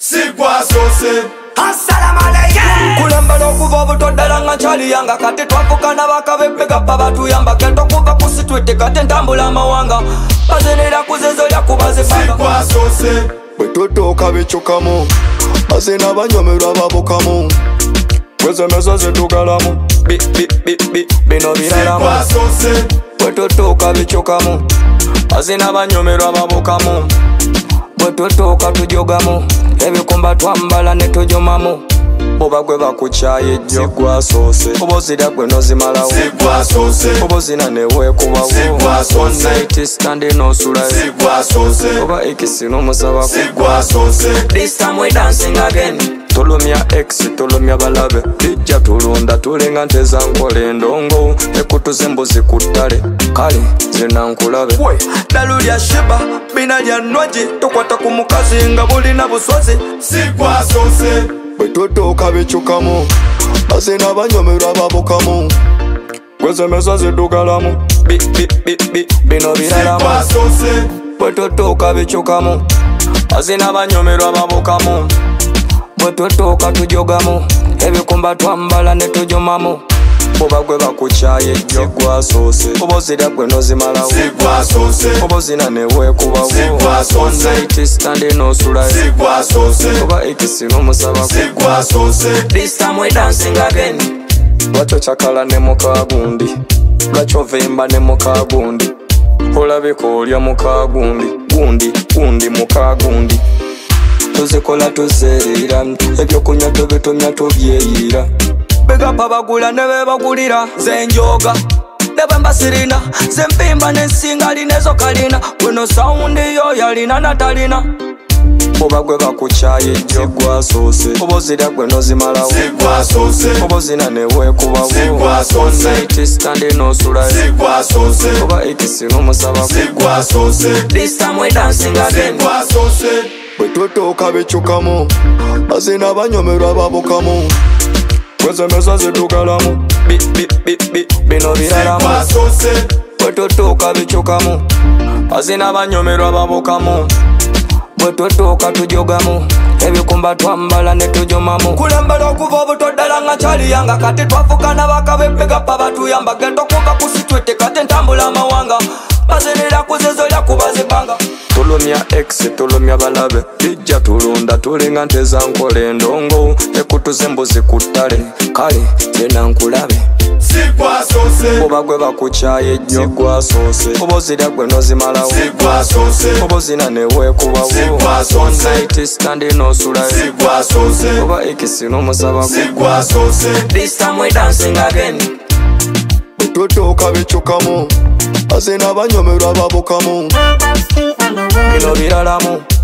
Sigwasose Assalamu alaikum Kulembera okuva obutoddala nga nkyali yanga kati twavugana bakabebega pa batuyamba kento kuva ku sitwete kati ntambula amawanga bazenera kuzezo lya kubazipanga Sigwasose bwe tutuuka bikyukamu ate n'abanyomerwa babukamu bwezemeza zitugalamu bino biralamu Sigwasose bwe tutuuka bikyukamu ate n'abanyomerwa babukamu bwe tutuuka tujogamu ebikumba twambala ne tujumamu oba gwe bakukyaye ejjo sigwasoose oba ozirya gwe nozimalawo Sigwasose oba ozina ne weekubawo Sigwasose night stand n'osulayo Sigwasose oba ekisi n'omusabako Sigwasose This time we dancing again tulumya ex tulumya balabe lijja tulunda tulinga nteza nkola endongo ekutuza embuzi ku ttale kale zina nkulabe we dalu lya shiba bina lya nwaji tukwata ku mukazi nga bulina busozi Sigwasose bwe tutuuka bikyukamu ate n'abanyomerwa babukamu gwezemeza ziddugalamu bino biralamu Sigwasose bwe tutuuka bikyukamu ate n'abanyomerwa babukamu bwe tutuuka tujogamu ebikumba twambala ne tujumamu oba gwe bakukyaye ejjo sigwasoose oba ozirya gwe nozimalawo Sigwasose oba ozina ne weekubawo Sigwasose night stand n'osulayo Sigwasose oba ekisi n'omusabako Sigwasose This time we dancing again lwakyo kyakala ne mukagundi lwakyo ovimba ne mukagundi olabika olya mukagundi gundi mukagundi tuzikola tuzeerera ebyokunywa tubitumya tubyeyira begapa bagula ne bebagulira zenjoga ne bwemba sirina zempimba nensinga linezo kalina weno saundi yo yalina natalina oba gwe bakukyaye ejjo sigwasoose oba ozirya gwe nozimalawo Sigwasose oba ozina ne weekubawo Sigwasose night stand n'osulayo Sigwasose oba ekisi n'omusabako Sigwasose This time we dancing again Sigwasose bwe tutuuka bikyukamu ate n'abanyomerwa babukamu gwezemeza ziddugalamu bino biralamu Sigwasose bwe tutuuka bikyukamu ate n'abanyomerwa babukamu bwe tutuuka tujogamu ebikumba twambala ne tujumamu kulembera okuva obutoddala nga nkyali yanga kati twavugana bakabebega pa batuyamba gento kuva ku sitwete kati ntambula amawanga bazenera kuzezo lya kubazipanga tulumya ex tulumya balabe lijja tulunda tulinga nteza nkola endongo ekutuza embuzi ku ttale kale zena nkulabe Sigwasose oba gwe bakukyaye ejjo sigwasoose oba ozirya gwe nozimalawo Sigwasose oba ozina ne weekubawo Sigwasose night stand n'osulayo Sigwasose oba ekisi n'omusabako Sigwasose This time we dancing again bwe tutuuka bikyukamu ate n'abanyomerwa babukamu bino biralamu